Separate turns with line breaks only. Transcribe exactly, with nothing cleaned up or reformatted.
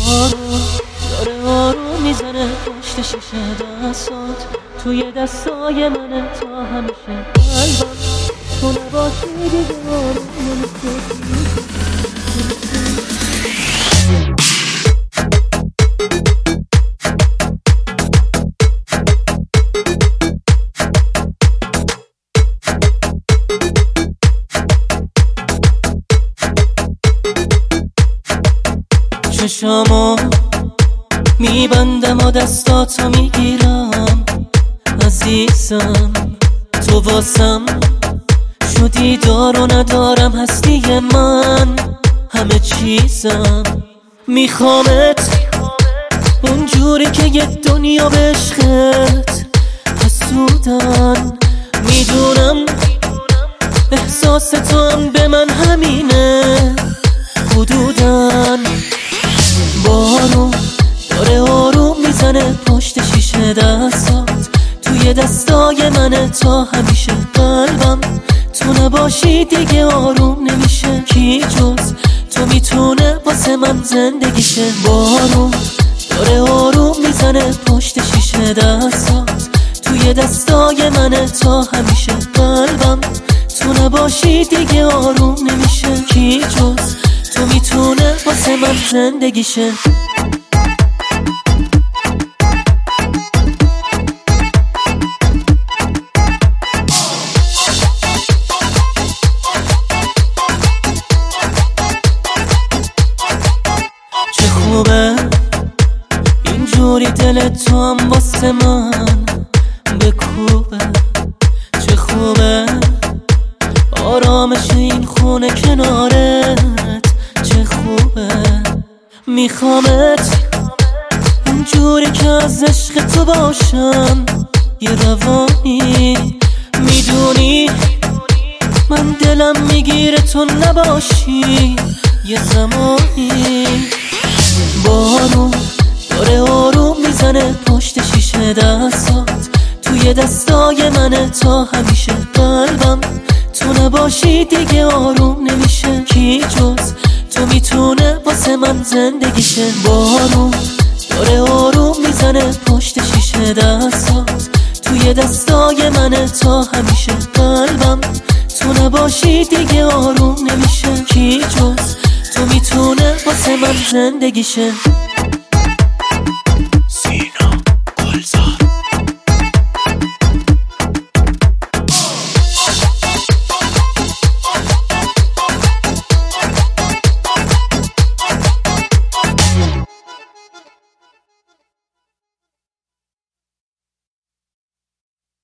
بارون داره آروم میزنه پشت شیشه دستات، توی دستای منه تا همیشه. قلبم تو نباشی دیگه آروم نمیشه. چشامو میبندم و دستاتو میگیرم عزیزم، تو واسم شدی دار و ندارم هستی من همه چیزم. میخوامت اونجوری که یه دنیا به عشقت حسودن، میدونم احساس تو هم به من همینه حدودن. بارون داره آروم میزنه پشت شیشه دستات، توی دستای منه تا همیشه. قلبم تو نباشی دیگه آروم نمیشه. کی جز تو میتونه واسه من زندگیشه. بارون داره آروم میزنه پشت شیشه دستات، توی دستای منه تا همیشه. قلبم تو نباشی دیگه آروم نمیشه. کی جز تو میتونه واسه من زندگیشه. چه خوبه اینجوری دل تو هم واسه من بکوبه، چه خوبه آرامش این خونه کنارت، چه خوبه. میخوامت اونجوری که از عشق تو باشم یه روانی، میدونی من دلم میگیره تو نباشی یه زمانی. بارون داره آروم میزنه پشت شیشه دستات، توی دستای منه تا همیشه. قلبم تو نباشی دیگه آروم نمیشه. کی جز تو میتونه واسه من زندگیشه. بارون داره آروم میزنه پشت شیشه دستات، توی دستای منه تا همیشه. قلبم تو نباشی دیگه آروم نمیشه. کی جز تو میتونه واسه من زندگیشه.